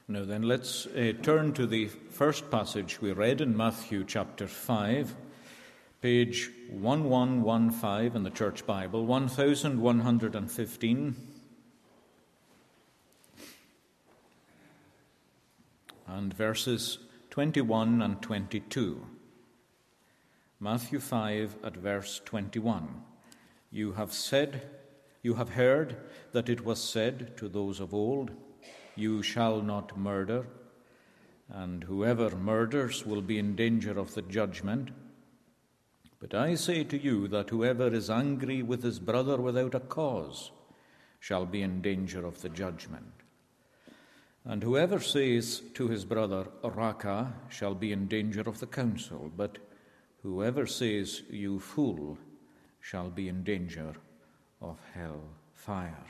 Now then, let's turn to the first passage we read in Matthew chapter 5, page 1115 in the Church Bible, 1115, and verses 21 and 22. Matthew 5 at verse 21. You have heard that it was said to those of old, you shall not murder, and whoever murders will be in danger of the judgment. But I say to you that whoever is angry with his brother without a cause shall be in danger of the judgment. And whoever says to his brother, Raka, shall be in danger of the council. But whoever says, you fool, shall be in danger of hell fire.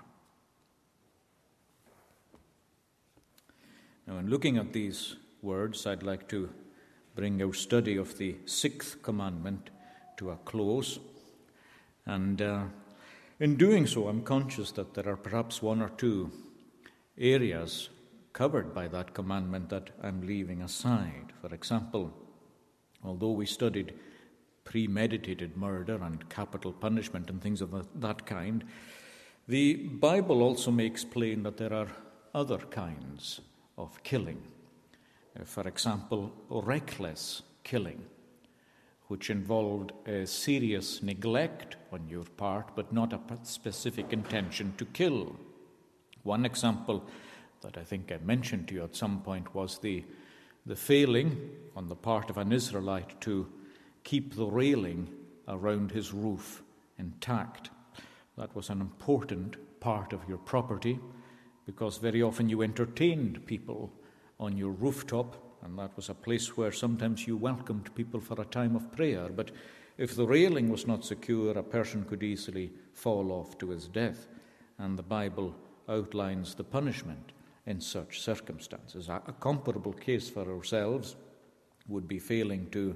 Now, in looking at these words, I'd like to bring our study of the sixth commandment to a close. And in doing so, I'm conscious that there are perhaps one or two areas covered by that commandment that I'm leaving aside. For example, although we studied premeditated murder and capital punishment and things of that kind, the Bible also makes plain that there are other kinds of killing. For example, reckless killing, which involved a serious neglect on your part, but not a specific intention to kill. One example that I think I mentioned to you at some point was the failing on the part of an Israelite to keep the railing around his roof intact. That was an important part of your property, because very often you entertained people on your rooftop, and that was a place where sometimes you welcomed people for a time of prayer. But if the railing was not secure, a person could easily fall off to his death, and the Bible outlines the punishment in such circumstances. A comparable case for ourselves would be failing to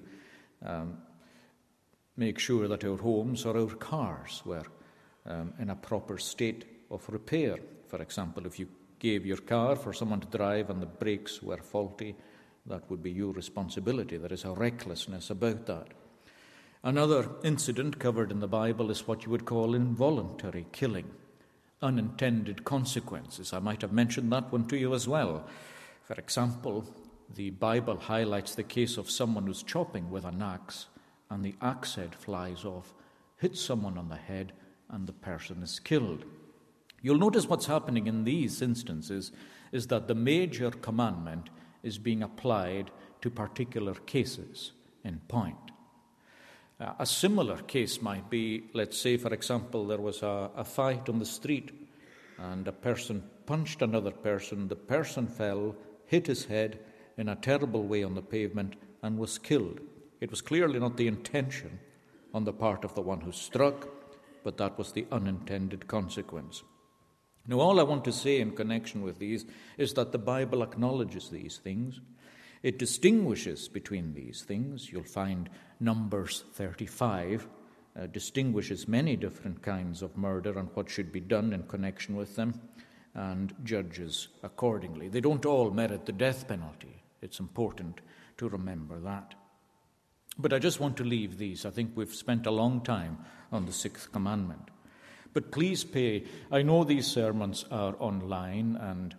make sure that our homes or our cars were in a proper state of repair. For example, if you gave your car for someone to drive and the brakes were faulty, that would be your responsibility. There is a recklessness about that. Another incident covered in the Bible is what you would call involuntary killing, unintended consequences. I might have mentioned that one to you as well. For example, the Bible highlights the case of someone who's chopping with an axe, and the axe head flies off, hits someone on the head, and the person is killed. You'll notice what's happening in these instances is that the major commandment is being applied to particular cases in point. A similar case might be, let's say, for example, there was a fight on the street and a person punched another person. The person fell, hit his head in a terrible way on the pavement and was killed. It was clearly not the intention on the part of the one who struck, but that was the unintended consequence. Now, all I want to say in connection with these is that the Bible acknowledges these things. It distinguishes between these things. You'll find Numbers 35 distinguishes many different kinds of murder and what should be done in connection with them, and judges accordingly. They don't all merit the death penalty. It's important to remember that. But I just want to leave these. I think we've spent a long time on the sixth commandment. But please I know these sermons are online, and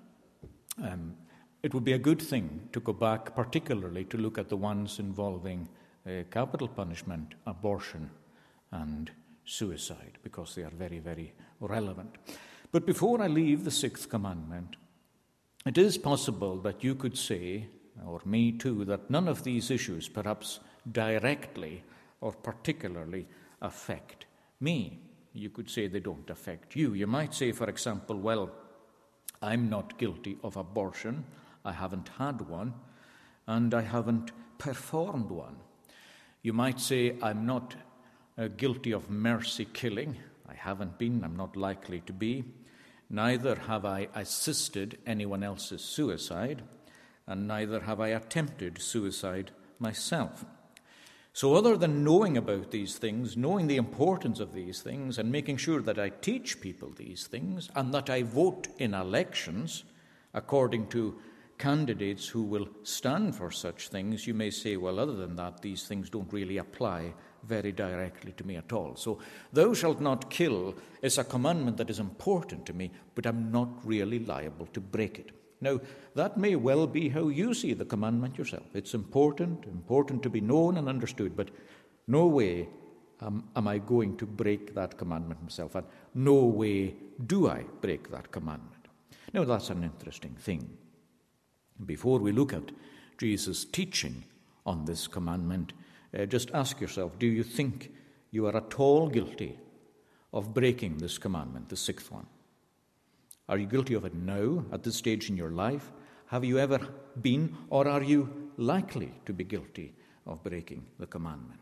it would be a good thing to go back, particularly to look at the ones involving capital punishment, abortion, and suicide, because they are very, very relevant. But before I leave the sixth commandment, it is possible that you could say, or me too, that none of these issues perhaps directly or particularly affect me. You could say they don't affect you. You might say, for example, well, I'm not guilty of abortion. I haven't had one, and I haven't performed one. You might say, I'm not guilty of mercy killing. I haven't been. I'm not likely to be. Neither have I assisted anyone else's suicide, and neither have I attempted suicide myself. So other than knowing about these things, knowing the importance of these things, and making sure that I teach people these things, and that I vote in elections according to candidates who will stand for such things, you may say, well, other than that, these things don't really apply very directly to me at all. So, thou shalt not kill is a commandment that is important to me, but I'm not really liable to break it. Now, that may well be how you see the commandment yourself. It's important to be known and understood, but no way am I going to break that commandment myself, and no way do I break that commandment. Now, that's an interesting thing. Before we look at Jesus' teaching on this commandment, just ask yourself, do you think you are at all guilty of breaking this commandment, the sixth one? Are you guilty of it now, at this stage in your life? Have you ever been, or are you likely to be guilty of breaking the commandment?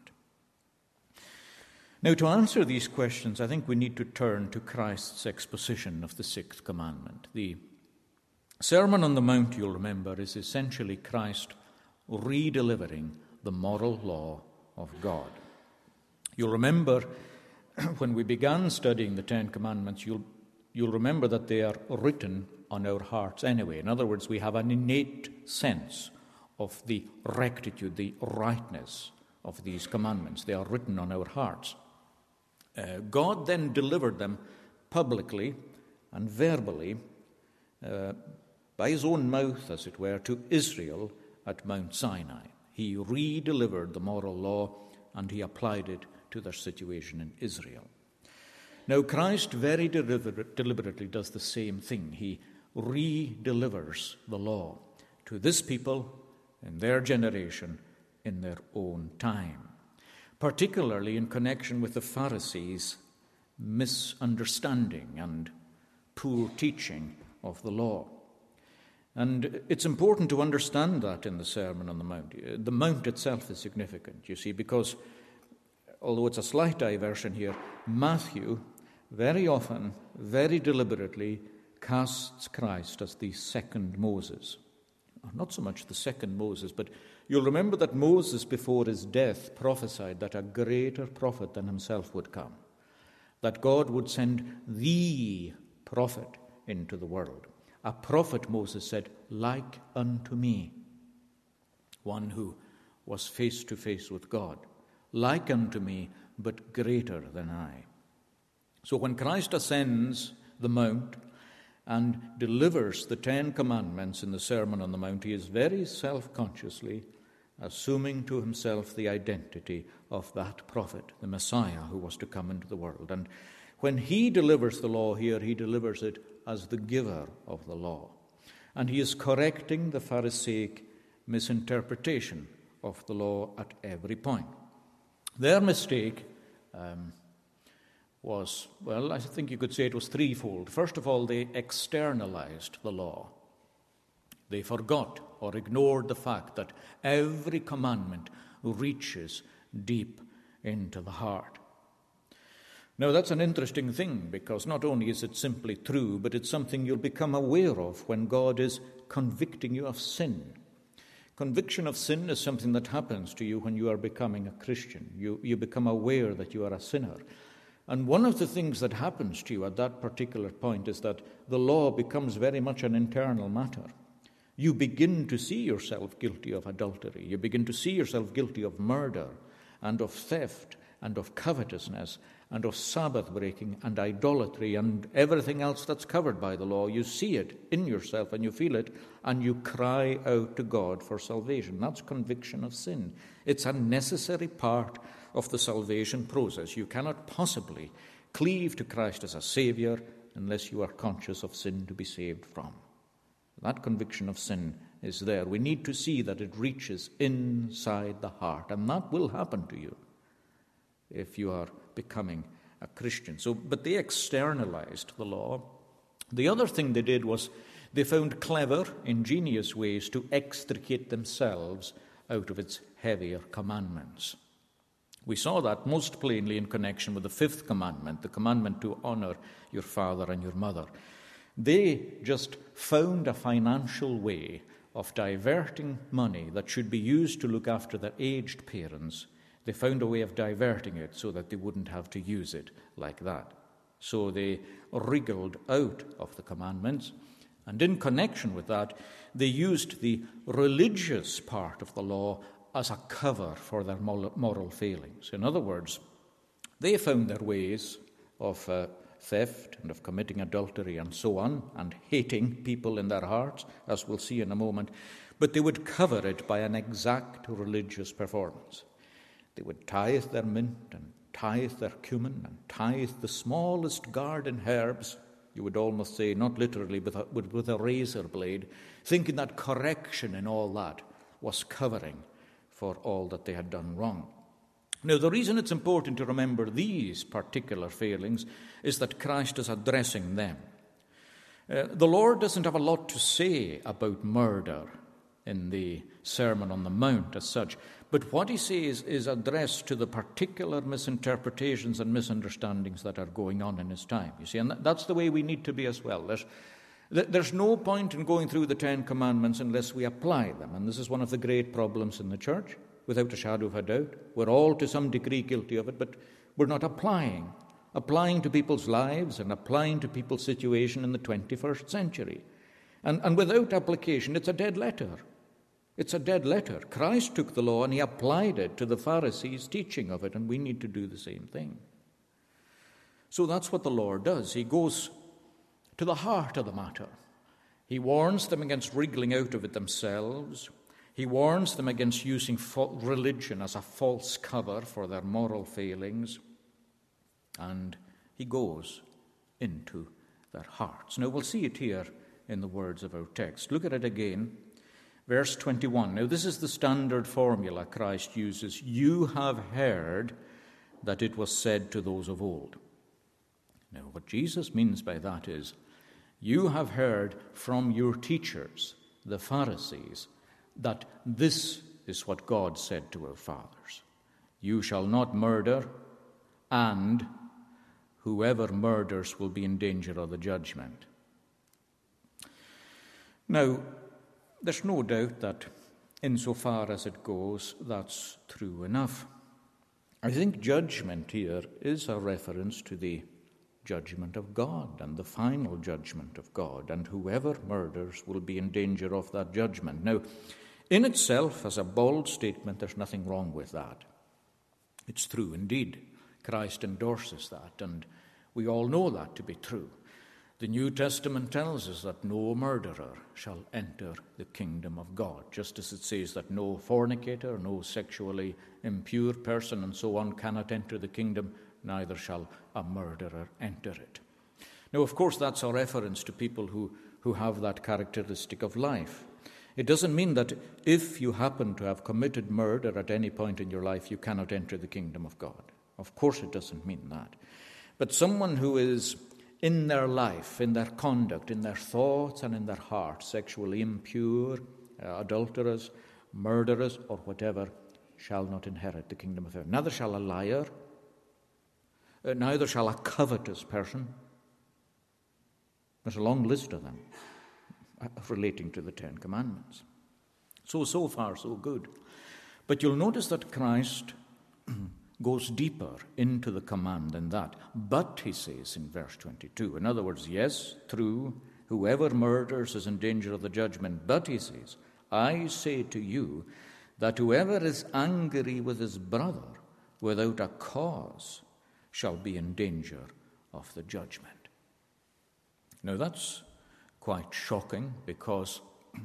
Now, to answer these questions, I think we need to turn to Christ's exposition of the sixth commandment. The Sermon on the Mount, you'll remember, is essentially Christ redelivering the moral law of God. You'll remember when we began studying the Ten Commandments, you'll remember that they are written on our hearts anyway. In other words, we have an innate sense of the rectitude, the rightness of these commandments. They are written on our hearts. God then delivered them publicly and verbally by his own mouth, as it were, to Israel at Mount Sinai. He re-delivered the moral law and he applied it to their situation in Israel. Now, Christ very deliberately does the same thing. He re-delivers the law to this people in their generation in their own time, particularly in connection with the Pharisees' misunderstanding and poor teaching of the law. And it's important to understand that in the Sermon on the Mount. The Mount itself is significant, you see, because although it's a slight diversion here, Matthew very often, very deliberately casts Christ as the second Moses. Not so much the second Moses, but you'll remember that Moses, before his death, prophesied that a greater prophet than himself would come, that God would send the prophet into the world. A prophet, Moses said, like unto me, one who was face to face with God, like unto me, but greater than I. So when Christ ascends the Mount and delivers the Ten Commandments in the Sermon on the Mount, he is very self-consciously assuming to himself the identity of that prophet, the Messiah who was to come into the world. And when he delivers the law here, he delivers it as the giver of the law. And he is correcting the Pharisaic misinterpretation of the law at every point. Their mistake was, well, I think you could say it was threefold. First of all, they externalized the law. They forgot or ignored the fact that every commandment reaches deep into the heart. Now, that's an interesting thing, because not only is it simply true, but it's something you'll become aware of when God is convicting you of sin. Conviction of sin is something that happens to you when you are becoming a Christian. You become aware that you are a sinner. And one of the things that happens to you at that particular point is that the law becomes very much an internal matter. You begin to see yourself guilty of adultery. You begin to see yourself guilty of murder and of theft and of covetousness and of Sabbath breaking and idolatry and everything else that's covered by the law. You see it in yourself and you feel it and you cry out to God for salvation. That's conviction of sin. It's a necessary part of the salvation process. You cannot possibly cleave to Christ as a Saviour unless you are conscious of sin to be saved from. That conviction of sin is there. We need to see that it reaches inside the heart, and that will happen to you if you are becoming a Christian. But they externalized the law. The other thing they did was they found clever, ingenious ways to extricate themselves out of its heavier commandments. We saw that most plainly in connection with the fifth commandment, the commandment to honor your father and your mother. They just found a financial way of diverting money that should be used to look after their aged parents. They found a way of diverting it so that they wouldn't have to use it like that. So they wriggled out of the commandments. And in connection with that, they used the religious part of the law as a cover for their moral failings. In other words, they found their ways of theft and of committing adultery and so on, and hating people in their hearts, as we'll see in a moment, but they would cover it by an exact religious performance. They would tithe their mint and tithe their cumin and tithe the smallest garden herbs, you would almost say, not literally, but with a razor blade, thinking that correction in all that was covering for all that they had done wrong. Now, the reason it's important to remember these particular failings is that Christ is addressing them. The Lord doesn't have a lot to say about murder in the Sermon on the Mount as such, but what he says is addressed to the particular misinterpretations and misunderstandings that are going on in his time. You see, and that's the way we need to be as well. There's no point in going through the Ten Commandments unless we apply them, and this is one of the great problems in the church, without a shadow of a doubt. We're all to some degree guilty of it, but we're not applying to people's lives and applying to people's situation in the 21st century. And without application, it's a dead letter. It's a dead letter. Christ took the law and he applied it to the Pharisees' teaching of it, and we need to do the same thing. So that's what the Lord does. He goes to the heart of the matter. He warns them against wriggling out of it themselves. He warns them against using religion as a false cover for their moral failings. And he goes into their hearts. Now we'll see it here in the words of our text. Look at it again. Verse 21. Now this is the standard formula Christ uses. You have heard that it was said to those of old. Now what Jesus means by that is, you have heard from your teachers, the Pharisees, that this is what God said to our fathers. You shall not murder, and whoever murders will be in danger of the judgment. Now, there's no doubt that insofar as it goes, that's true enough. I think judgment here is a reference to the judgment of God and the final judgment of God, and whoever murders will be in danger of that judgment. Now, in itself, as a bold statement, there's nothing wrong with that. It's true indeed. Christ endorses that, and we all know that to be true. The New Testament tells us that no murderer shall enter the kingdom of God, just as it says that no fornicator, no sexually impure person, and so on cannot enter the kingdom, neither shall a murderer enter it. Now, of course, that's a reference to people who have that characteristic of life. It doesn't mean that if you happen to have committed murder at any point in your life, you cannot enter the kingdom of God. Of course it doesn't mean that. But someone who is in their life, in their conduct, in their thoughts and in their heart, sexually impure, adulterers, murderers, or whatever, shall not inherit the kingdom of heaven. Neither shall a liar, neither shall a covetous person. There's a long list of them relating to the Ten Commandments. So far, so good. But you'll notice that Christ goes deeper into the command than that. But, he says in verse 22, in other words, yes, true, whoever murders is in danger of the judgment. But, he says, I say to you that whoever is angry with his brother without a cause shall be in danger of the judgment. Now, that's quite shocking because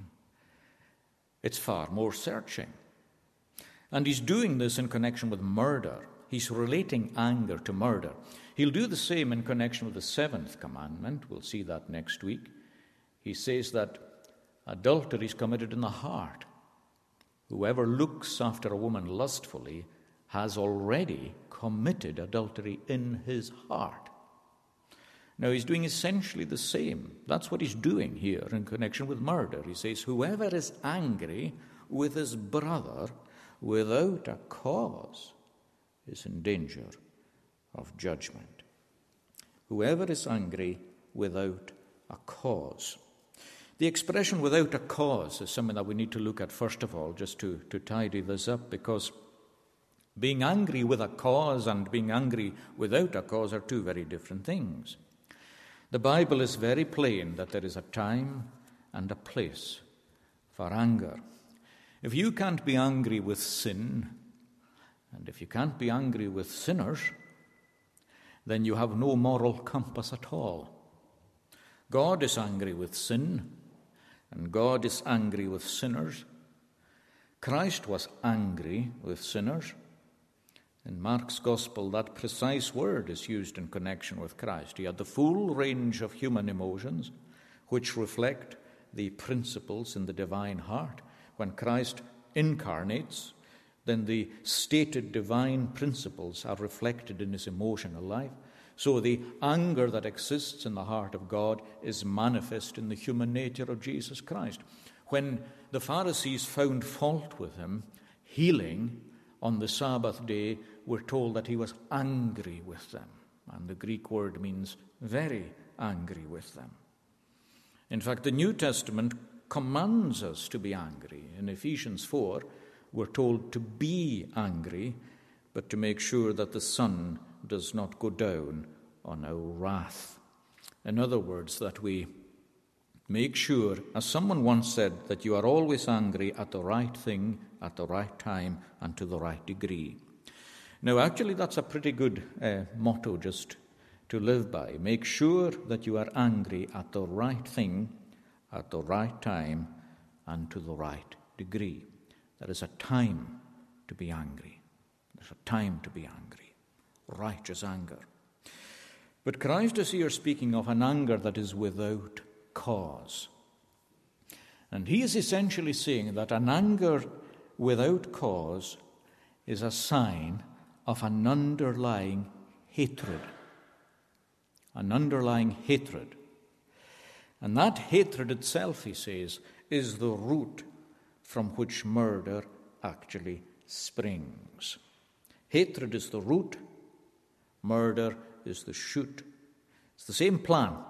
it's far more searching. And he's doing this in connection with murder. He's relating anger to murder. He'll do the same in connection with the seventh commandment. We'll see that next week. He says that adultery is committed in the heart. Whoever looks after a woman lustfully has already committed adultery in his heart. Now, he's doing essentially the same. That's what he's doing here in connection with murder. He says, whoever is angry with his brother without a cause is in danger of judgment. Whoever is angry without a cause. The expression without a cause is something that we need to look at first of all, just to tidy this up, because being angry with a cause and being angry without a cause are two very different things. The Bible is very plain that there is a time and a place for anger. If you can't be angry with sin, and if you can't be angry with sinners, then you have no moral compass at all. God is angry with sin, and God is angry with sinners. Christ was angry with sinners. In Mark's Gospel, that precise word is used in connection with Christ. He had the full range of human emotions, which reflect the principles in the divine heart. When Christ incarnates, then the stated divine principles are reflected in his emotional life. So the anger that exists in the heart of God is manifest in the human nature of Jesus Christ. When the Pharisees found fault with him, healing on the Sabbath day, we're told that he was angry with them. And the Greek word means very angry with them. In fact, the New Testament commands us to be angry. In Ephesians 4, we're told to be angry, but to make sure that the sun does not go down on our wrath. In other words, that we make sure, as someone once said, that you are always angry at the right thing, at the right time, and to the right degree. Now, actually, that's a pretty good motto just to live by. Make sure that you are angry at the right thing, at the right time, and to the right degree. There is a time to be angry. There's a time to be angry. Righteous anger. But Christ is here speaking of an anger that is without cause. And he is essentially saying that an anger without cause is a sign of an underlying hatred. An underlying hatred. And that hatred itself, he says, is the root from which murder actually springs. Hatred is the root, murder is the shoot. It's the same plant.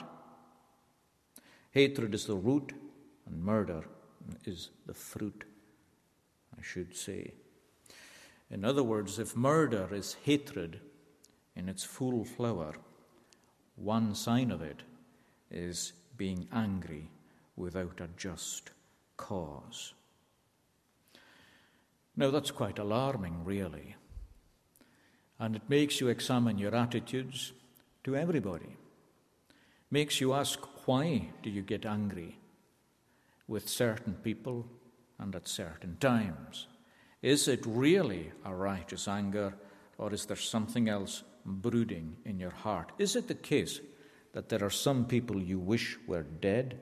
Hatred is the root, and murder is the fruit, I should say. In other words, if murder is hatred in its full flower, one sign of it is being angry without a just cause. Now, that's quite alarming, really. And it makes you examine your attitudes to everybody. Makes you ask, why do you get angry with certain people and at certain times? Is it really a righteous anger, or is there something else brooding in your heart? Is it the case that there are some people you wish were dead?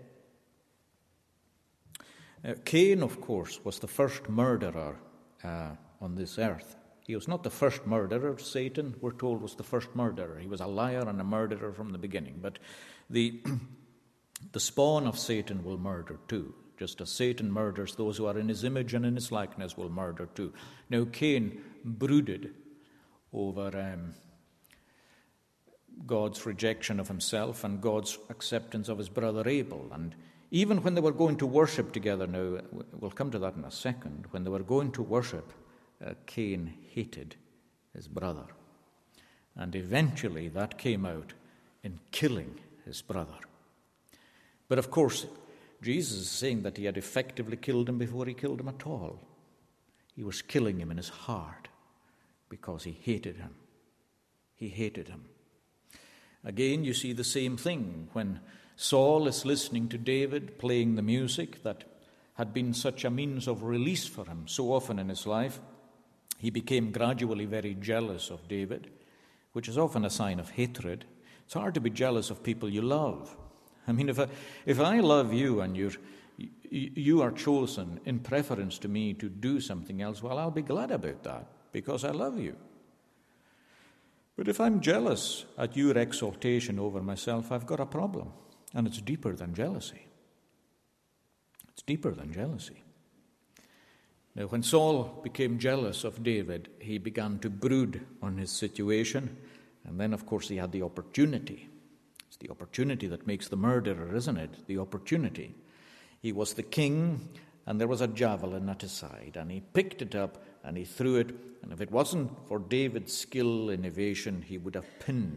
Cain, of course, was the first murderer on this earth. He was not the first murderer. Satan, we're told, was the first murderer. He was a liar and a murderer from the beginning. But the spawn of Satan will murder too. Just as Satan murders those who are in his image and in his likeness, will murder too. Now, Cain brooded over God's rejection of himself and God's acceptance of his brother Abel. And even when they were going to worship together, now we'll come to that in a second, when they were going to worship, Cain hated his brother. And eventually that came out in killing his brother. But of course, Jesus is saying that he had effectively killed him before he killed him at all. He was killing him in his heart because he hated him. He hated him. Again, you see the same thing when Saul is listening to David playing the music that had been such a means of release for him so often in his life. He became gradually very jealous of David, which is often a sign of hatred. It's hard to be jealous of people you love. I mean, if I love you and you are chosen in preference to me to do something else, well, I'll be glad about that because I love you. But if I'm jealous at your exaltation over myself, I've got a problem. And it's deeper than jealousy. It's deeper than jealousy. Now, when Saul became jealous of David, he began to brood on his situation. And then, of course, he had the opportunity. It's the opportunity that makes the murderer, isn't it? The opportunity. He was the king, and there was a javelin at his side. And he picked it up, and he threw it. And if it wasn't for David's skill in evasion, he would have pinned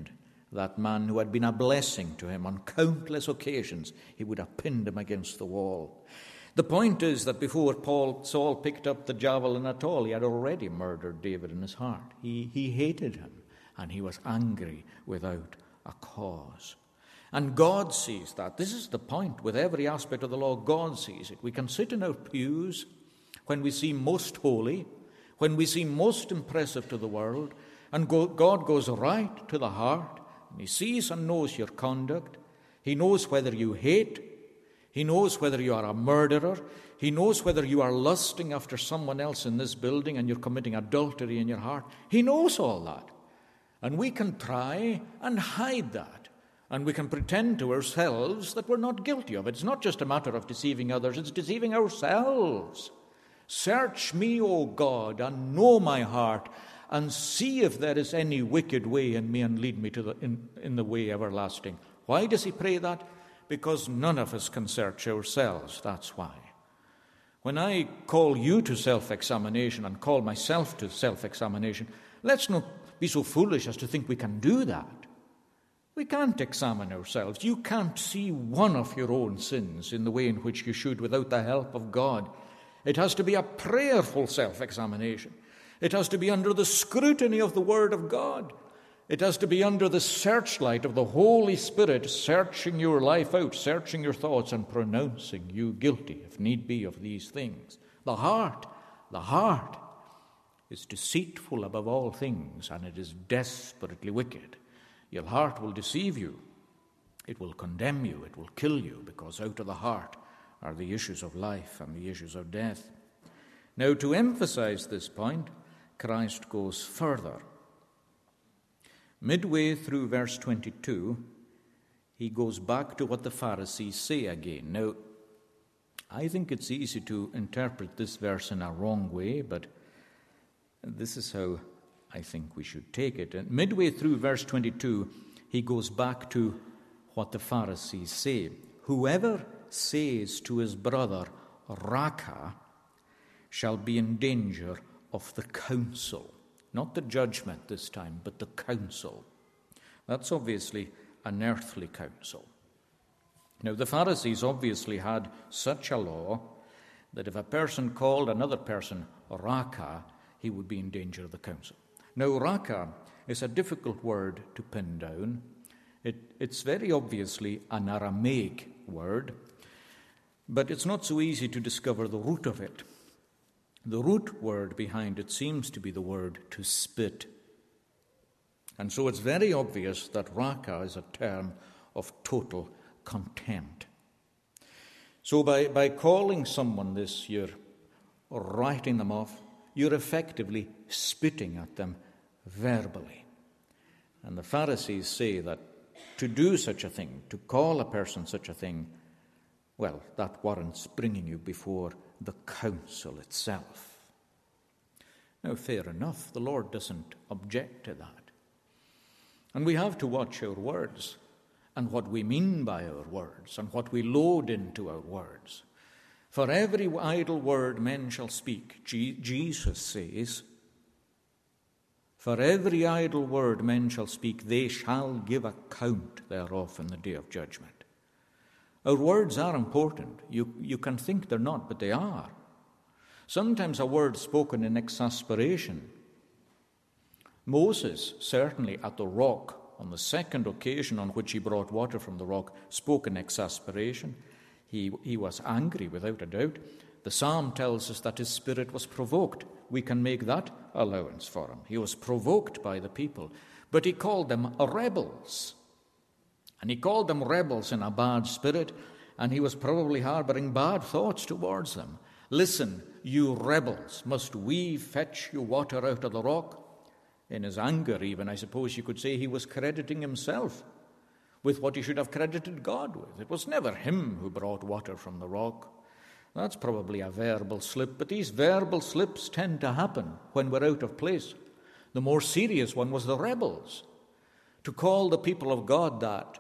that man who had been a blessing to him on countless occasions. He would have pinned him against the wall. The point is that before Saul picked up the javelin at all, he had already murdered David in his heart. He hated him, and he was angry without a cause. And God sees that. This is the point with every aspect of the law. God sees it. We can sit in our pews when we seem most holy, when we seem most impressive to the world, and God goes right to the heart, and he sees and knows your conduct. He knows whether you hate. He knows whether you are a murderer. He knows whether you are lusting after someone else in this building and you're committing adultery in your heart. He knows all that. And we can try and hide that. And we can pretend to ourselves that we're not guilty of it. It's not just a matter of deceiving others, it's deceiving ourselves. Search me, O God, and know my heart, and see if there is any wicked way in me, and lead me to in the way everlasting. Why does he pray that? Because none of us can search ourselves, that's why. When I call you to self-examination and call myself to self-examination, let's not be so foolish as to think we can do that. We can't examine ourselves. You can't see one of your own sins in the way in which you should without the help of God. It has to be a prayerful self-examination. It has to be under the scrutiny of the Word of God. It has to be under the searchlight of the Holy Spirit, searching your life out, searching your thoughts, and pronouncing you guilty, if need be, of these things. The heart is deceitful above all things, and it is desperately wicked. Your heart will deceive you. It will condemn you. It will kill you, because out of the heart are the issues of life and the issues of death. Now, to emphasize this point, Christ goes further. Midway through verse 22, he goes back to what the Pharisees say again. Now, I think it's easy to interpret this verse in a wrong way, but this is how I think we should take it. And midway through verse 22, he goes back to what the Pharisees say. Whoever says to his brother, Raca, shall be in danger of the council. Not the judgment this time, but the council. That's obviously an earthly council. Now, the Pharisees obviously had such a law that if a person called another person Raca, he would be in danger of the council. Now, Raca is a difficult word to pin down. It's very obviously an Aramaic word, but it's not so easy to discover the root of it. The root word behind it seems to be the word to spit. And so it's very obvious that Raca is a term of total contempt. So by calling someone this, you're writing them off, you're effectively spitting at them verbally. And the Pharisees say that to do such a thing, to call a person such a thing, well, that warrants bringing you before the council itself. Now, fair enough, the Lord doesn't object to that. And we have to watch our words and what we mean by our words and what we load into our words. For every idle word men shall speak, Jesus says, for every idle word men shall speak, they shall give account thereof in the day of judgment. Our words are important. You can think they're not, but they are. Sometimes a word spoken in exasperation. Moses, certainly at the rock, on the second occasion on which he brought water from the rock, spoke in exasperation. He was angry, without a doubt. The psalm tells us that his spirit was provoked. We can make that allowance for him. He was provoked by the people, but he called them rebels. And he called them rebels in a bad spirit, and he was probably harboring bad thoughts towards them. Listen, you rebels, must we fetch you water out of the rock? In his anger even, I suppose you could say he was crediting himself with what he should have credited God with. It was never him who brought water from the rock. That's probably a verbal slip, but these verbal slips tend to happen when we're out of place. The more serious one was the rebels. To call the people of God that,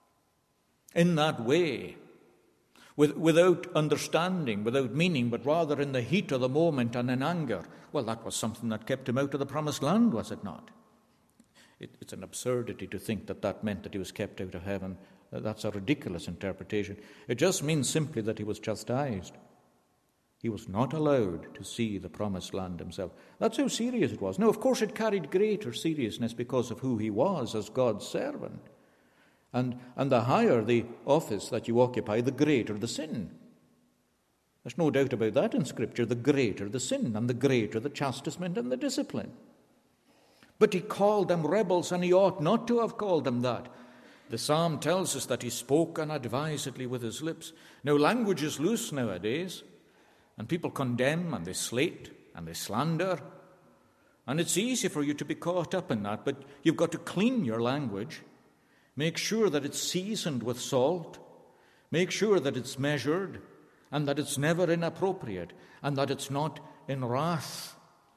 in that way, without understanding, without meaning, but rather in the heat of the moment and in anger, well, that was something that kept him out of the promised land, was it not? It's an absurdity to think that meant that he was kept out of heaven. That's a ridiculous interpretation. It just means simply that he was chastised. He was not allowed to see the promised land himself. That's how serious it was. Now, of course, it carried greater seriousness because of who he was as God's servant. And the higher the office that you occupy, the greater the sin. There's no doubt about that in Scripture. The greater the sin, and the greater the chastisement and the discipline. But he called them rebels, and he ought not to have called them that. The psalm tells us that he spoke unadvisedly with his lips. Now, language is loose nowadays, and people condemn, and they slate, and they slander. And it's easy for you to be caught up in that, but you've got to clean your language. Make sure that it's seasoned with salt. Make sure that it's measured, and that it's never inappropriate, and that it's not in wrath.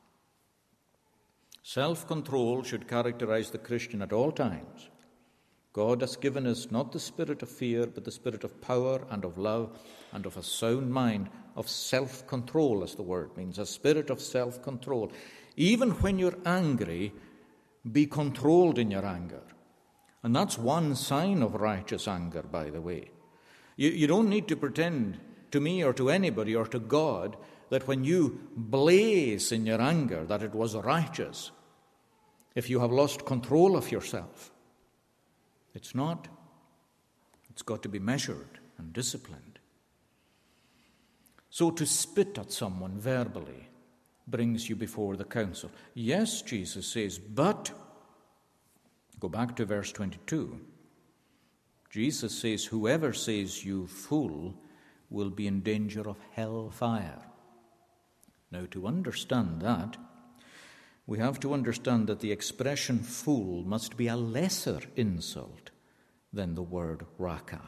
Self-control should characterize the Christian at all times. God has given us not the spirit of fear, but the spirit of power and of love and of a sound mind, of self-control, as the word means, a spirit of self-control. Even when you're angry, be controlled in your anger. And that's one sign of righteous anger, by the way. You don't need to pretend to me or to anybody or to God that when you blaze in your anger that it was righteous if you have lost control of yourself. It's not. It's got to be measured and disciplined. So to spit at someone verbally brings you before the council. Yes, Jesus says, but, go back to verse 22. Jesus says, whoever says you fool will be in danger of hell fire. Now, to understand that, we have to understand that the expression fool must be a lesser insult than the word raka.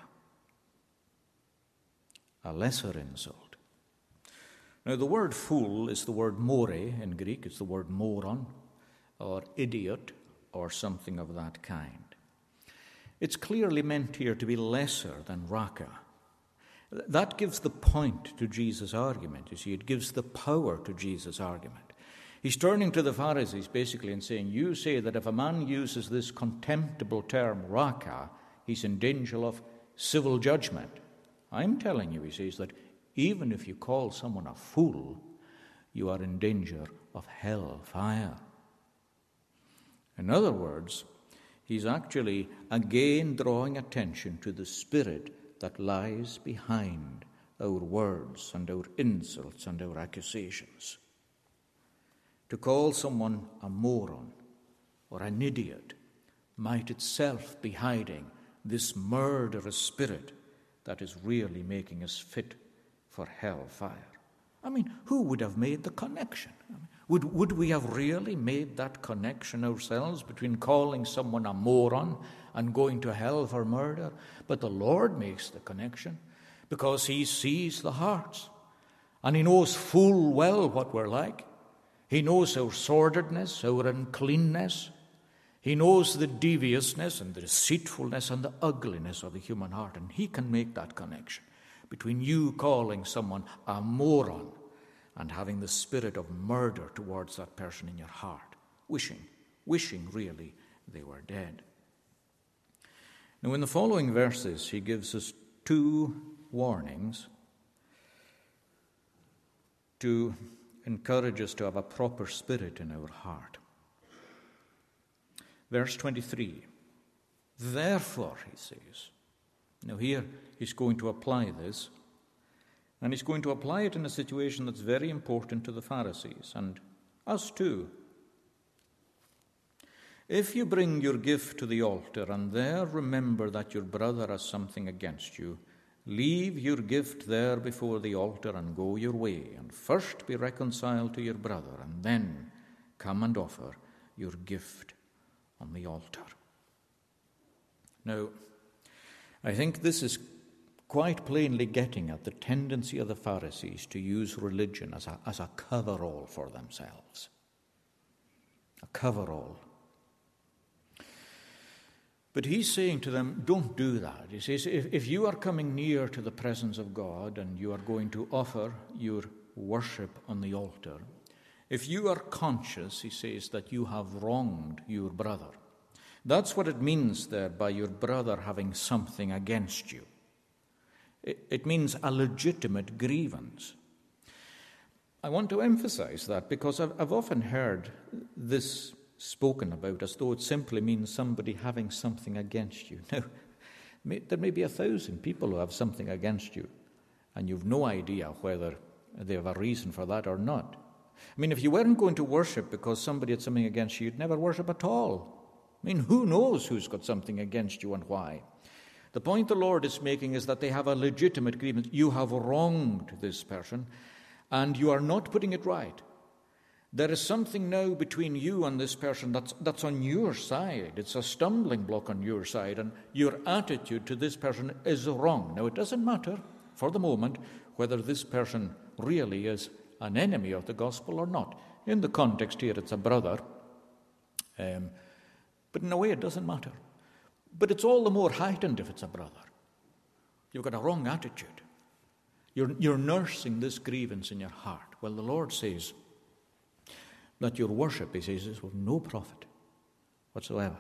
A lesser insult. Now, the word fool is the word more in Greek. It's the word moron or idiot or something of that kind. It's clearly meant here to be lesser than raka. That gives the point to Jesus' argument. You see, it gives the power to Jesus' argument. He's turning to the Pharisees basically and saying, you say that if a man uses this contemptible term, raka, he's in danger of civil judgment. I'm telling you, he says, that even if you call someone a fool, you are in danger of hell fire. In other words, he's actually again drawing attention to the spirit that lies behind our words and our insults and our accusations. To call someone a moron or an idiot might itself be hiding this murderous spirit that is really making us fit for hellfire. I mean, who would have made the connection? Would we have really made that connection ourselves between calling someone a moron and going to hell for murder? But the Lord makes the connection because he sees the hearts and he knows full well what we're like. He knows our sordidness, our uncleanness. He knows the deviousness and the deceitfulness and the ugliness of the human heart. And he can make that connection between you calling someone a moron and having the spirit of murder towards that person in your heart, wishing really they were dead. Now, in the following verses, he gives us two warnings to encourage us to have a proper spirit in our heart. Verse 23, therefore, he says. Now here he's going to apply this, and he's going to apply it in a situation that's very important to the Pharisees, and us too. If you bring your gift to the altar, and there remember that your brother has something against you, leave your gift there before the altar and go your way, and first be reconciled to your brother, and then come and offer your gift on the altar. Now, I think this is quite plainly getting at the tendency of the Pharisees to use religion as a cover-all for themselves. A cover-all. But he's saying to them, don't do that. He says, if you are coming near to the presence of God and you are going to offer your worship on the altar, if you are conscious, he says, that you have wronged your brother, That's what it means there by your brother having something against you. It means a legitimate grievance. I want to emphasize that because I've often heard this spoken about as though it simply means somebody having something against you. Now, there may be 1,000 people who have something against you, and you've no idea whether they have a reason for that or not. I mean, if you weren't going to worship because somebody had something against you, you'd never worship at all. I mean, who knows who's got something against you and why? The point the Lord is making is that they have a legitimate grievance. You have wronged this person, and you are not putting it right. There is something now between you and this person that's on your side. It's a stumbling block on your side, and your attitude to this person is wrong. Now, it doesn't matter for the moment whether this person really is an enemy of the gospel or not. In the context here, it's a brother. But in a way, it doesn't matter. But it's all the more heightened if it's a brother. You've got a wrong attitude. You're nursing this grievance in your heart. Well, the Lord says that your worship, he says, is of no profit whatsoever.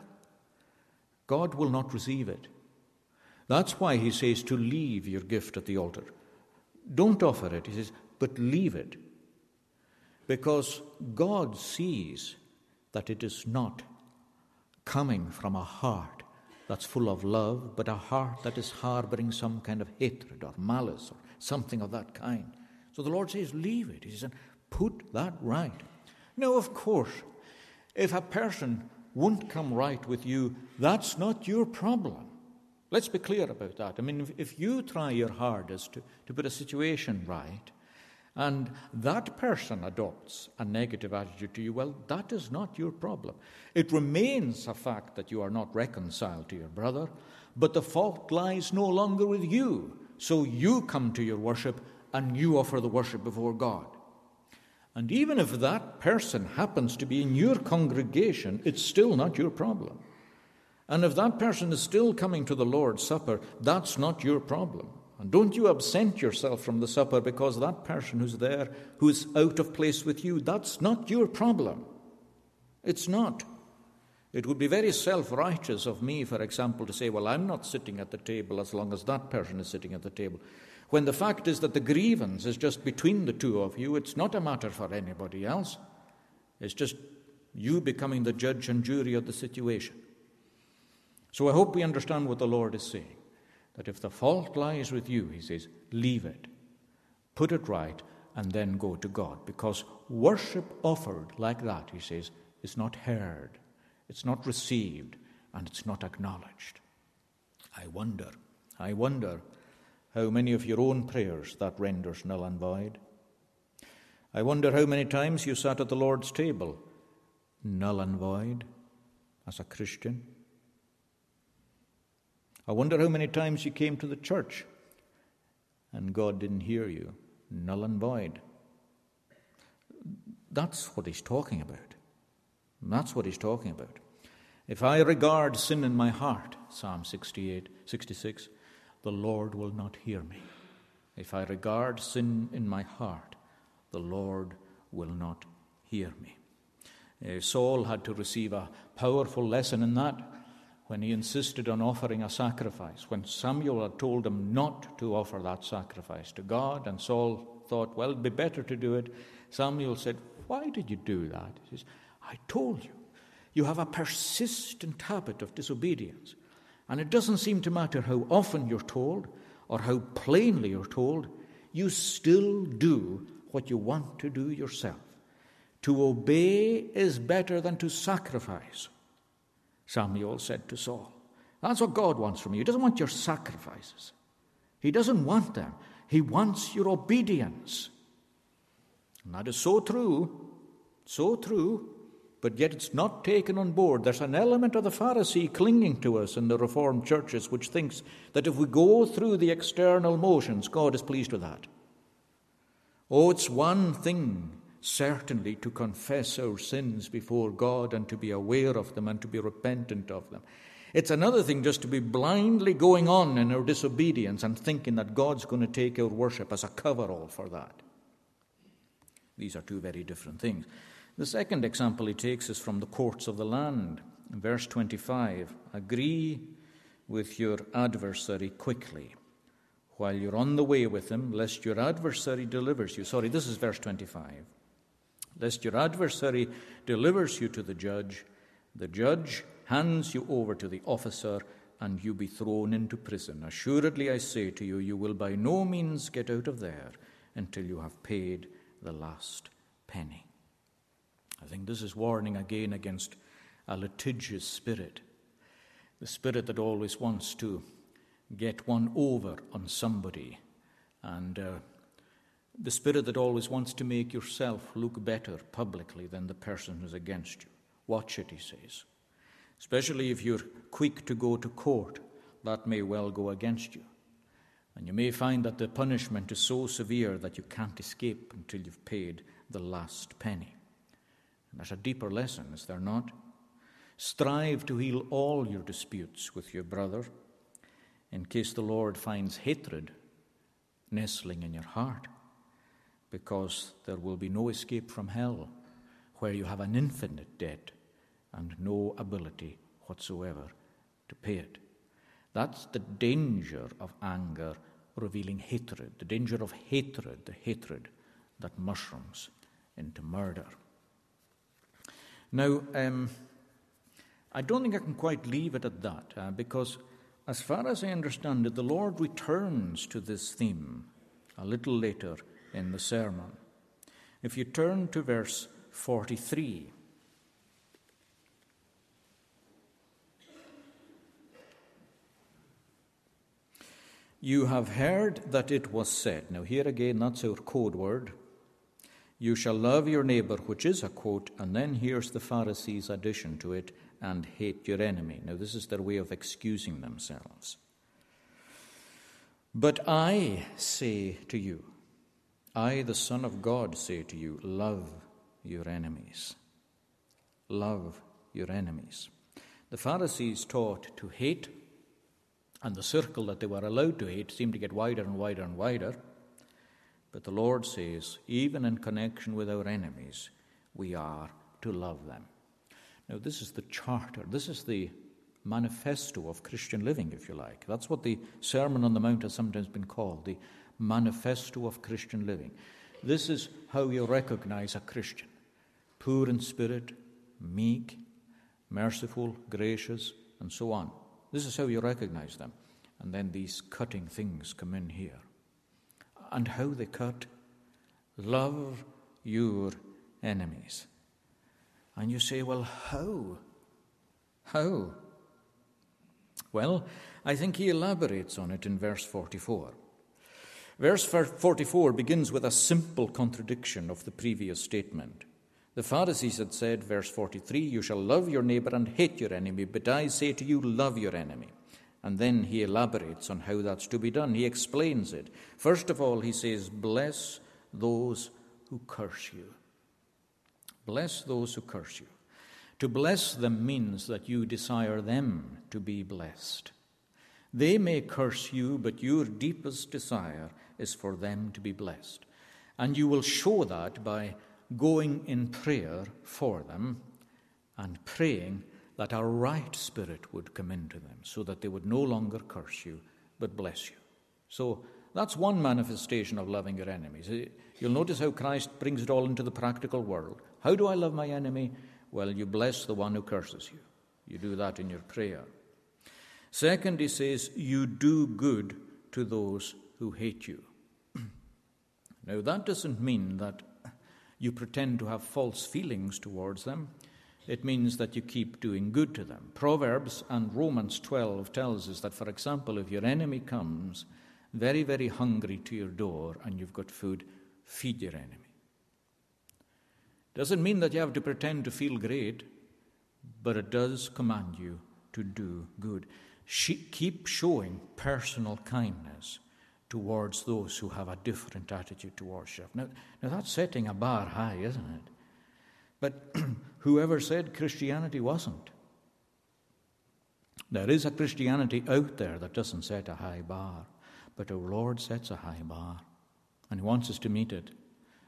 God will not receive it. That's why he says to leave your gift at the altar. Don't offer it, he says, but leave it. Because God sees that it is not coming from a heart that's full of love, but a heart that is harboring some kind of hatred or malice or something of that kind. So the Lord says, leave it. He says, put that right. Now, of course, if a person won't come right with you, that's not your problem. Let's be clear about that. I mean, if you try your hardest to put a situation right, and that person adopts a negative attitude to you, well, that is not your problem. It remains a fact that you are not reconciled to your brother, but the fault lies no longer with you. So you come to your worship and you offer the worship before God. And even if that person happens to be in your congregation, it's still not your problem. And if that person is still coming to the Lord's Supper, that's not your problem. And don't you absent yourself from the supper because that person who's there, who's out of place with you, that's not your problem. It's not. It would be very self-righteous of me, for example, to say, well, I'm not sitting at the table as long as that person is sitting at the table. When the fact is that the grievance is just between the two of you, it's not a matter for anybody else. It's just you becoming the judge and jury of the situation. So I hope we understand what the Lord is saying. That if the fault lies with you, he says, leave it, put it right, and then go to God. Because worship offered like that, he says, is not heard, it's not received, and it's not acknowledged. I wonder how many of your own prayers that renders null and void. I wonder how many times you sat at the Lord's table, null and void, as a Christian. I wonder how many times you came to the church and God didn't hear you, null and void. That's what he's talking about. That's what he's talking about. If I regard sin in my heart, Psalm 66, the Lord will not hear me. If I regard sin in my heart, the Lord will not hear me. Saul had to receive a powerful lesson in that when he insisted on offering a sacrifice. When Samuel had told him not to offer that sacrifice to God, and Saul thought, well, it'd be better to do it. Samuel said, why did you do that? He says, I told you, you have a persistent habit of disobedience. And it doesn't seem to matter how often you're told or how plainly you're told, you still do what you want to do yourself. To obey is better than to sacrifice, Samuel said to Saul. That's what God wants from you. He doesn't want your sacrifices. He doesn't want them. He wants your obedience. And that is so true, but yet it's not taken on board. There's an element of the Pharisee clinging to us in the Reformed churches which thinks that if we go through the external motions, God is pleased with that. Oh, it's one thing, certainly, to confess our sins before God and to be aware of them and to be repentant of them. It's another thing just to be blindly going on in our disobedience and thinking that God's going to take our worship as a coverall for that. These are two very different things. The second example he takes is from the courts of the land. Verse 25, agree with your adversary quickly while you're on the way with him, lest your adversary delivers you. Sorry, this is verse 25. Lest your adversary delivers you to the judge hands you over to the officer, and you be thrown into prison. Assuredly, I say to you, you will by no means get out of there until you have paid the last penny. I think this is warning again against a litigious spirit, the spirit that always wants to get one over on somebody, and the spirit that always wants to make yourself look better publicly than the person who's against you. Watch it, he says. Especially if you're quick to go to court, that may well go against you. And you may find that the punishment is so severe that you can't escape until you've paid the last penny. And there's a deeper lesson, is there not? Strive to heal all your disputes with your brother, in case the Lord finds hatred nestling in your heart, because there will be no escape from hell, where you have an infinite debt and no ability whatsoever to pay it. That's the danger of anger revealing hatred, the danger of hatred, the hatred that mushrooms into murder. Now, I don't think I can quite leave it at that, because as far as I understand it, the Lord returns to this theme a little later in the sermon. If you turn to verse 43, you have heard that it was said. Now here again, that's our code word. You shall love your neighbor, which is a quote, and then here's the Pharisees' addition to it, and hate your enemy. Now this is their way of excusing themselves. But I say to you, I, the Son of God, say to you, love your enemies. Love your enemies. The Pharisees taught to hate, and the circle that they were allowed to hate seemed to get wider and wider and wider. But the Lord says, even in connection with our enemies, we are to love them. Now, this is the charter. This is the manifesto of Christian living, if you like. That's what the Sermon on the Mount has sometimes been called, the manifesto of Christian living. This is how you recognize a Christian. Poor in spirit, meek, merciful, gracious, and so on. This is how you recognize them. And then these cutting things come in here. And how they cut. Love your enemies. And you say, well, how? How? Well, I think he elaborates on it in verse 44. Verse 44 begins with a simple contradiction of the previous statement. The Pharisees had said, verse 43, you shall love your neighbor and hate your enemy, but I say to you, love your enemy. And then he elaborates on how that's to be done. He explains it. First of all, he says, bless those who curse you. Bless those who curse you. To bless them means that you desire them to be blessed. They may curse you, but your deepest desire is for them to be blessed. And you will show that by going in prayer for them and praying that a right spirit would come into them so that they would no longer curse you, but bless you. So that's one manifestation of loving your enemies. You'll notice how Christ brings it all into the practical world. How do I love my enemy? Well, you bless the one who curses you. You do that in your prayer. Second, he says, you do good to those who hate you. Now, that doesn't mean that you pretend to have false feelings towards them. It means that you keep doing good to them. Proverbs and Romans 12 tells us that, for example, if your enemy comes very, very hungry to your door and you've got food, feed your enemy. Doesn't mean that you have to pretend to feel great, but it does command you to do good. Keep showing personal kindness towards those who have a different attitude towards you. Now that's setting a bar high, isn't it? But whoever said Christianity wasn't? There is a Christianity out there that doesn't set a high bar, but our Lord sets a high bar, and He wants us to meet it.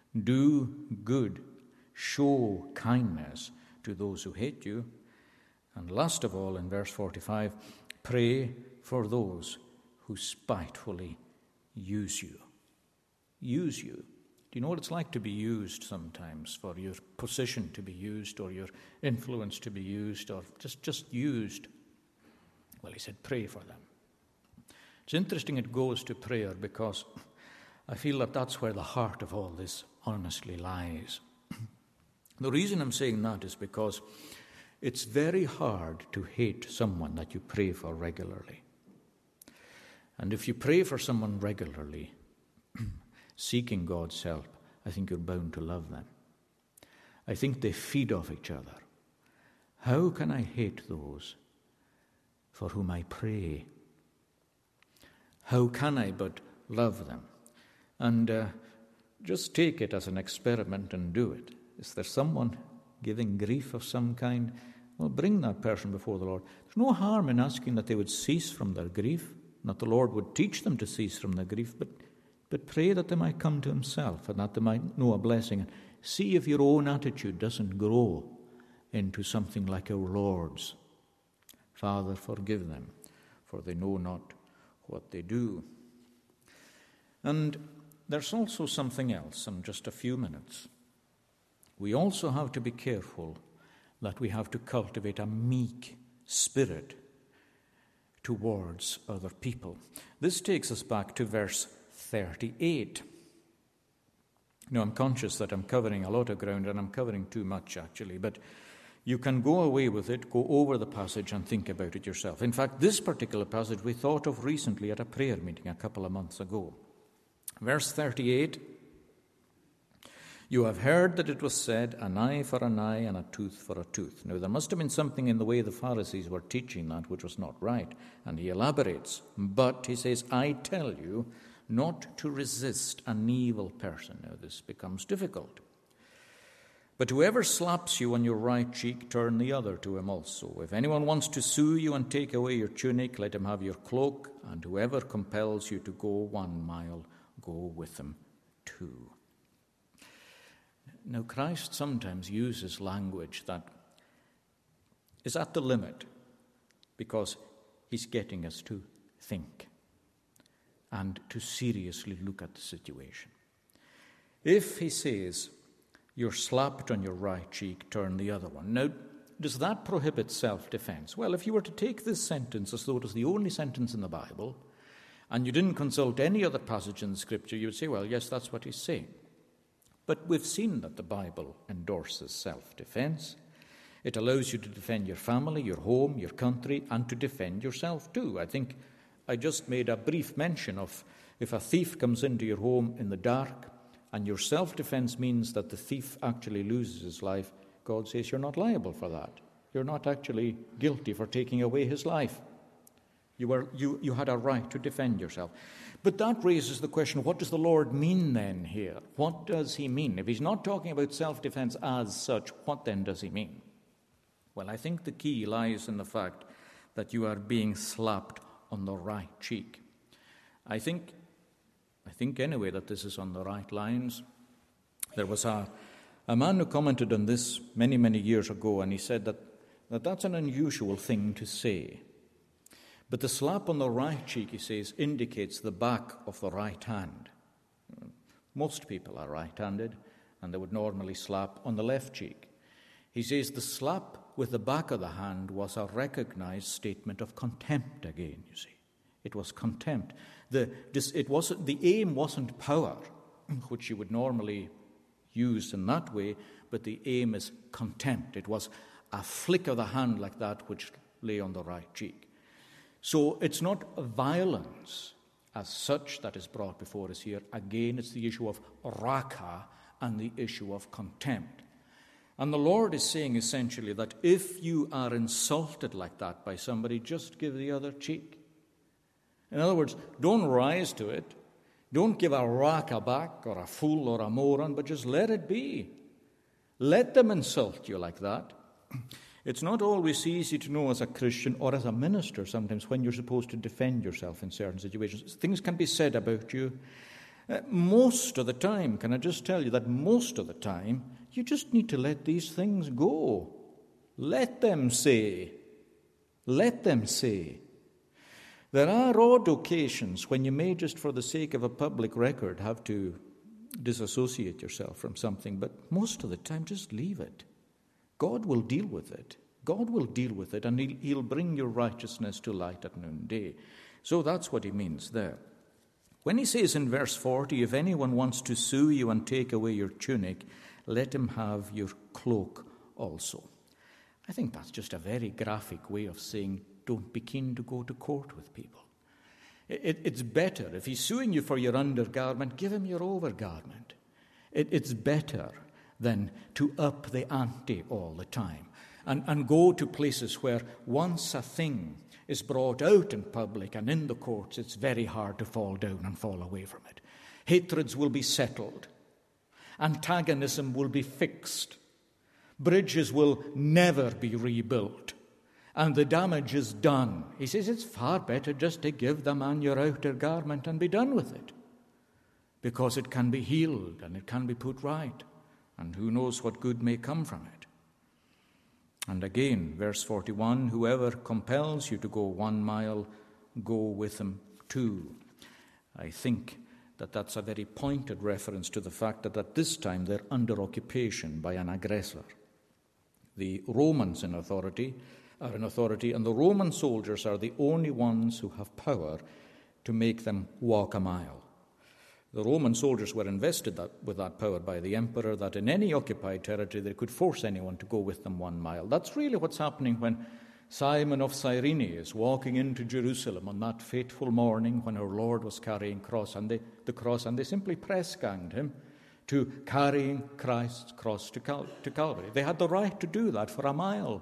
Do good, show kindness to those who hate you, And last of all, in verse 45, pray for those who spitefully use you. Use you. Do you know what it's like to be used sometimes, for your position to be used, or your influence to be used, or just used? Well, he said, pray for them. It's interesting it goes to prayer, because I feel that that's where the heart of all this honestly lies. The reason I'm saying that is because it's very hard to hate someone that you pray for regularly. And if you pray for someone regularly, seeking God's help, I think you're bound to love them. I think they feed off each other. How can I hate those for whom I pray? How can I but love them? And just take it as an experiment and do it. Is there someone giving grief of some kind? Well, bring that person before the Lord. There's no harm in asking that they would cease from their grief, not the Lord would teach them to cease from their grief, but pray that they might come to himself and that they might know a blessing. And see if your own attitude doesn't grow into something like our Lord's. Father, forgive them, for they know not what they do. And there's also something else in just a few minutes. We also have to be careful that we have to cultivate a meek spirit towards other people. This takes us back to verse 38. Now, I'm conscious that I'm covering a lot of ground, and I'm covering too much, actually, but you can go away with it, go over the passage and think about it yourself. In fact, this particular passage we thought of recently at a prayer meeting a couple of months ago. Verse 38, you have heard that it was said, an eye for an eye and a tooth for a tooth. Now, there must have been something in the way the Pharisees were teaching that which was not right. And he elaborates. But, he says, I tell you not to resist an evil person. Now, this becomes difficult. But whoever slaps you on your right cheek, turn the other to him also. If anyone wants to sue you and take away your tunic, let him have your cloak. And whoever compels you to go 1 mile, go with him 2. Now, Christ sometimes uses language that is at the limit, because he's getting us to think and to seriously look at the situation. If he says, you're slapped on your right cheek, turn the other one. Now, does that prohibit self-defense? Well, if you were to take this sentence as though it was the only sentence in the Bible, and you didn't consult any other passage in the Scripture, you would say, well, yes, that's what he's saying. But we've seen that the Bible endorses self-defense. It allows you to defend your family, your home, your country, and to defend yourself too. I think I just made a brief mention of if a thief comes into your home in the dark and your self-defense means that the thief actually loses his life, God says you're not liable for that. You're not actually guilty for taking away his life. You had a right to defend yourself. But that raises the question, what does the Lord mean then here? What does he mean? If he's not talking about self-defense as such, what then does he mean? Well, I think the key lies in the fact that you are being slapped on the right cheek. I think anyway that this is on the right lines. There was a man who commented on this many, many years ago, and he said that that's an unusual thing to say. But the slap on the right cheek, he says, indicates the back of the right hand. Most people are right-handed, and they would normally slap on the left cheek. He says the slap with the back of the hand was a recognized statement of contempt again, you see. It was contempt. The aim wasn't power, which you would normally use in that way, but the aim is contempt. It was a flick of the hand like that which lay on the right cheek. So it's not violence as such that is brought before us here. Again, it's the issue of raka and the issue of contempt. And the Lord is saying essentially that if you are insulted like that by somebody, just give the other cheek. In other words, don't rise to it. Don't give a raka back or a fool or a moron, but just let it be. Let them insult you like that. It's not always easy to know as a Christian or as a minister sometimes when you're supposed to defend yourself in certain situations. Things can be said about you. Most of the time, can I just tell you that most of the time, you just need to let these things go. Let them say Let them say. There are odd occasions when you may, just for the sake of a public record, have to disassociate yourself from something, but most of the time, just leave it. God will deal with it. God will deal with it, and He'll bring your righteousness to light at noonday. So that's what He means there. When He says in verse 40, if anyone wants to sue you and take away your tunic, let him have your cloak also. I think that's just a very graphic way of saying, don't be keen to go to court with people. It's better, if he's suing you for your undergarment, give him your overgarment. It's better than to up the ante all the time and go to places where once a thing is brought out in public and in the courts, it's very hard to fall down and fall away from it. Hatreds will be settled. Antagonism will be fixed. Bridges will never be rebuilt. And the damage is done. He says it's far better just to give the man your outer garment and be done with it. Because it can be healed and it can be put right. And who knows what good may come from it. And again, verse 41, whoever compels you to go 1 mile, go with him 2. I think that that's a very pointed reference to the fact that at this time they're under occupation by an aggressor. The Romans are in authority, and the Roman soldiers are the only ones who have power to make them walk a mile. The Roman soldiers were invested with that power by the emperor, that in any occupied territory they could force anyone to go with them 1 mile. That's really what's happening when Simon of Cyrene is walking into Jerusalem on that fateful morning when our Lord was carrying the cross, and they simply press-ganged him to carrying Christ's cross to Calvary. They had the right to do that for a mile.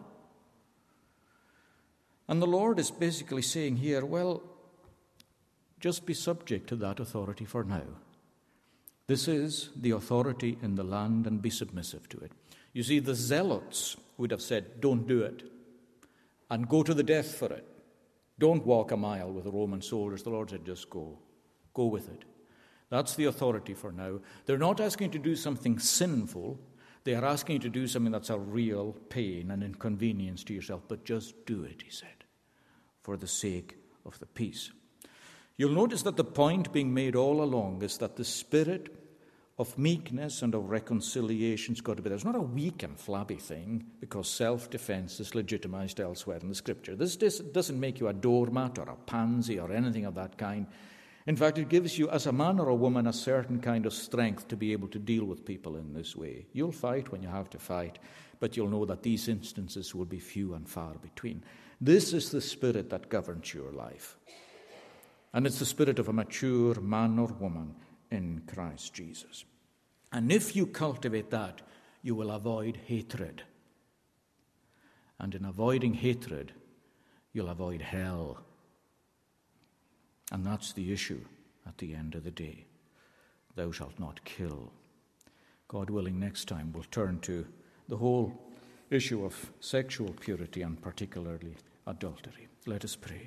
And the Lord is basically saying here, well, just be subject to that authority for now. This is the authority in the land, and be submissive to it. You see, the zealots would have said, don't do it, and go to the death for it. Don't walk a mile with the Roman soldiers. The Lord said, just go. Go with it. That's the authority for now. They're not asking you to do something sinful. They are asking you to do something that's a real pain and inconvenience to yourself. But just do it, he said, for the sake of the peace. You'll notice that the point being made all along is that the spirit of meekness and of reconciliation has got to be there. It's not a weak and flabby thing because self-defense is legitimized elsewhere in the Scripture. This doesn't make you a doormat or a pansy or anything of that kind. In fact, it gives you, as a man or a woman, a certain kind of strength to be able to deal with people in this way. You'll fight when you have to fight, but you'll know that these instances will be few and far between. This is the spirit that governs your life. And it's the spirit of a mature man or woman in Christ Jesus. And if you cultivate that, you will avoid hatred. And in avoiding hatred, you'll avoid hell. And that's the issue at the end of the day. Thou shalt not kill. God willing, next time we'll turn to the whole issue of sexual purity and particularly adultery. Let us pray.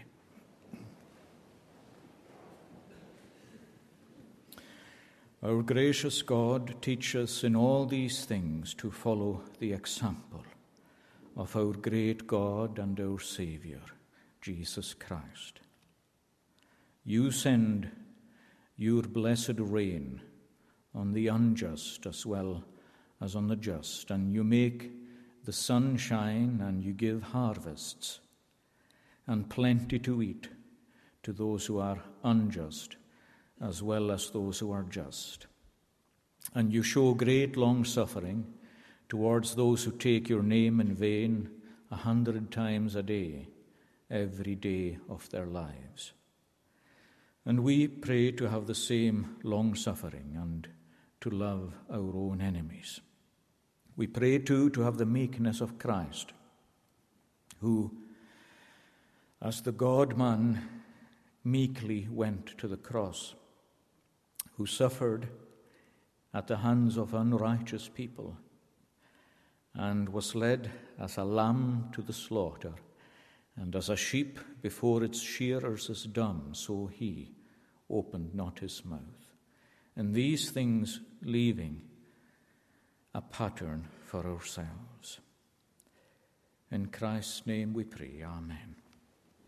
Our gracious God, teach us in all these things to follow the example of our great God and our Saviour, Jesus Christ. You send your blessed rain on the unjust as well as on the just, and you make the sun shine, and you give harvests and plenty to eat to those who are unjust as well as those who are just. And you show great long-suffering towards those who take your name in vain 100 times a day, every day of their lives. And we pray to have the same long-suffering and to love our own enemies. We pray, too, to have the meekness of Christ, who, as the God-man, meekly went to the cross, who suffered at the hands of unrighteous people and was led as a lamb to the slaughter, and as a sheep before its shearers is dumb, so he opened not his mouth. And these things leaving a pattern for ourselves. In Christ's name we pray. Amen.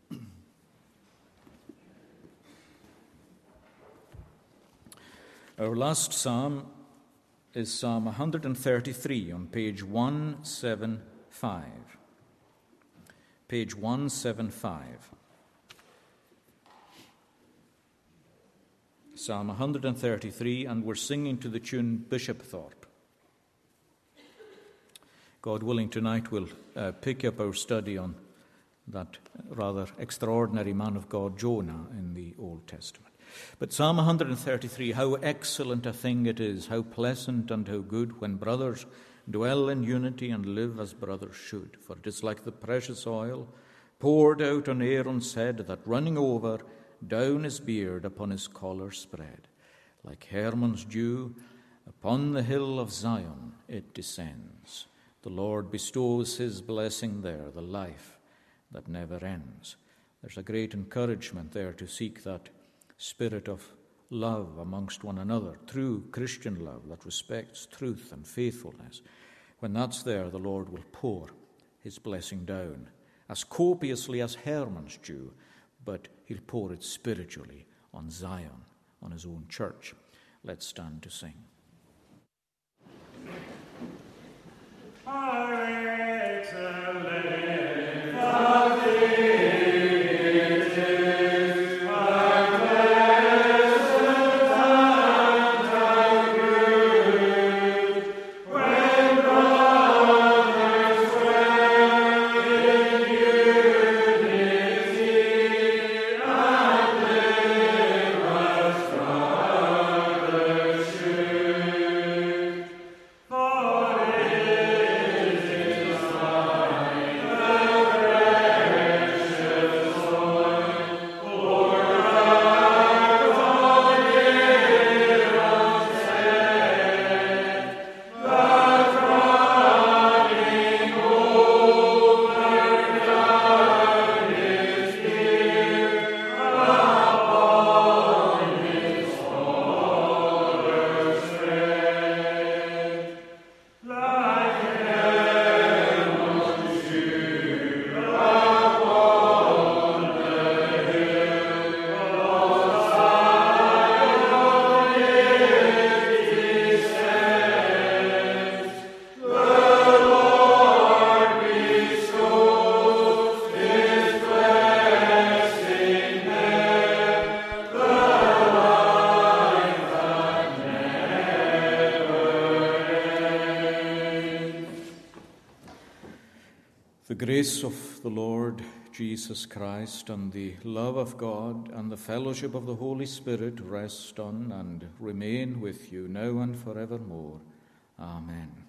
Our last psalm is Psalm 133 on page 175. Page 175. Psalm 133, and we're singing to the tune Bishopthorpe. God willing, tonight we'll pick up our study on that rather extraordinary man of God, Jonah, in the Old Testament. But Psalm 133, how excellent a thing it is, how pleasant and how good when brothers dwell in unity and live as brothers should. For it is like the precious oil poured out on Aaron's head, that running over down his beard upon his collar spread. Like Hermon's dew upon the hill of Zion it descends. The Lord bestows his blessing there, the life that never ends. There's a great encouragement there to seek that spirit of love amongst one another, true Christian love that respects truth and faithfulness. When that's there, the Lord will pour his blessing down as copiously as Hermon's dew, but he'll pour it spiritually on Zion, on his own church. Let's stand to sing. The grace of the Lord Jesus Christ and the love of God and the fellowship of the Holy Spirit rest on and remain with you now and forevermore. Amen.